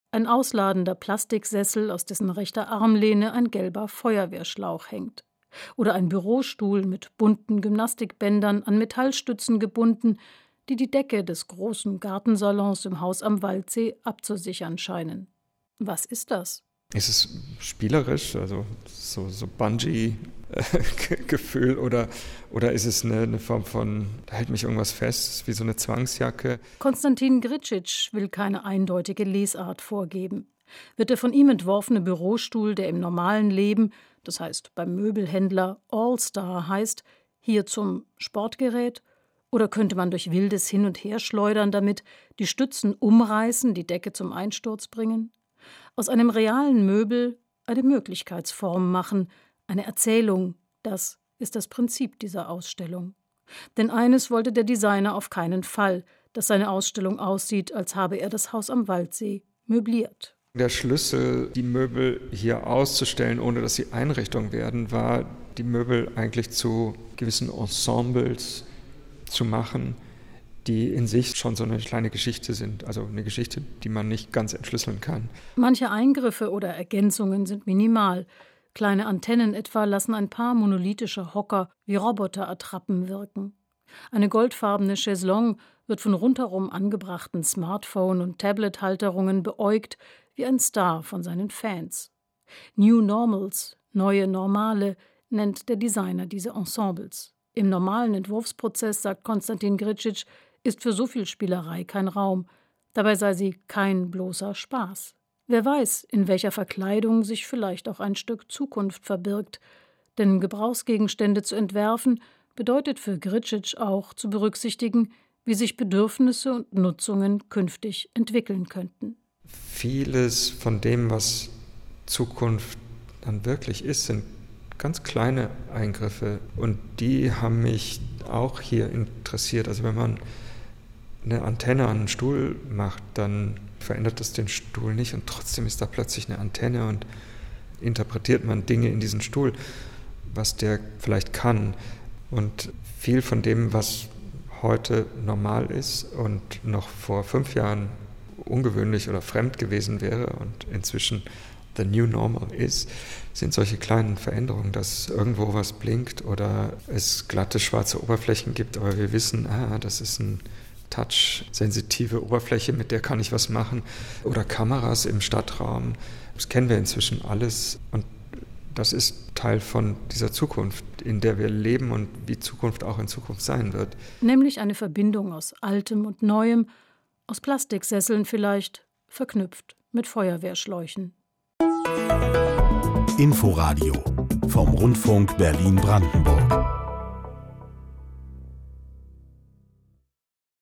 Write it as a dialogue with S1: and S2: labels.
S1: Ein ausladender Plastiksessel, aus dessen rechter Armlehne ein gelber Feuerwehrschlauch hängt. Oder ein Bürostuhl mit bunten Gymnastikbändern an Metallstützen gebunden, die die Decke des großen Gartensalons im Haus am Waldsee abzusichern scheinen. Was ist das?
S2: Ist es spielerisch, also so Bungee-Gefühl oder ist es eine Form von, da hält mich irgendwas fest, wie so eine Zwangsjacke?
S1: Konstantin Gricic will keine eindeutige Lesart vorgeben. Wird der von ihm entworfene Bürostuhl, der im normalen Leben, das heißt beim Möbelhändler All-Star heißt, hier zum Sportgerät? Oder könnte man durch wildes Hin- und Herschleudern damit die Stützen umreißen, die Decke zum Einsturz bringen? Aus einem realen Möbel eine Möglichkeitsform machen, eine Erzählung, das ist das Prinzip dieser Ausstellung. Denn eines wollte der Designer auf keinen Fall, dass seine Ausstellung aussieht, als habe er das Haus am Waldsee möbliert.
S2: Der Schlüssel, die Möbel hier auszustellen, ohne dass sie Einrichtung werden, war, die Möbel eigentlich zu gewissen Ensembles zu machen, die in sich schon so eine kleine Geschichte sind, also eine Geschichte, die man nicht ganz entschlüsseln kann.
S1: Manche Eingriffe oder Ergänzungen sind minimal. Kleine Antennen etwa lassen ein paar monolithische Hocker wie Roboterattrappen wirken. Eine goldfarbene Chaiselongue wird von rundherum angebrachten Smartphone- und Tablet-Halterungen beäugt wie ein Star von seinen Fans. New Normals, neue Normale, nennt der Designer diese Ensembles. Im normalen Entwurfsprozess, sagt Konstantin Gricic, ist für so viel Spielerei kein Raum. Dabei sei sie kein bloßer Spaß. Wer weiß, in welcher Verkleidung sich vielleicht auch ein Stück Zukunft verbirgt. Denn Gebrauchsgegenstände zu entwerfen, bedeutet für Gricic auch zu berücksichtigen, wie sich Bedürfnisse und Nutzungen künftig entwickeln könnten.
S2: Vieles von dem, was Zukunft dann wirklich ist, sind ganz kleine Eingriffe. Und die haben mich auch hier interessiert. Also wenn man eine Antenne an einen Stuhl macht, dann verändert das den Stuhl nicht und trotzdem ist da plötzlich eine Antenne und interpretiert man Dinge in diesen Stuhl, was der vielleicht kann. Und viel von dem, was heute normal ist und noch vor 5 Jahren ungewöhnlich oder fremd gewesen wäre und inzwischen the new normal ist, sind solche kleinen Veränderungen, dass irgendwo was blinkt oder es glatte schwarze Oberflächen gibt, aber wir wissen, das ist ein touch-sensitive Oberfläche, mit der kann ich was machen. Oder Kameras im Stadtraum. Das kennen wir inzwischen alles. Und das ist Teil von dieser Zukunft, in der wir leben und wie Zukunft auch in Zukunft sein wird.
S1: Nämlich eine Verbindung aus Altem und Neuem, aus Plastiksesseln vielleicht, verknüpft mit Feuerwehrschläuchen.
S3: Inforadio vom Rundfunk Berlin-Brandenburg.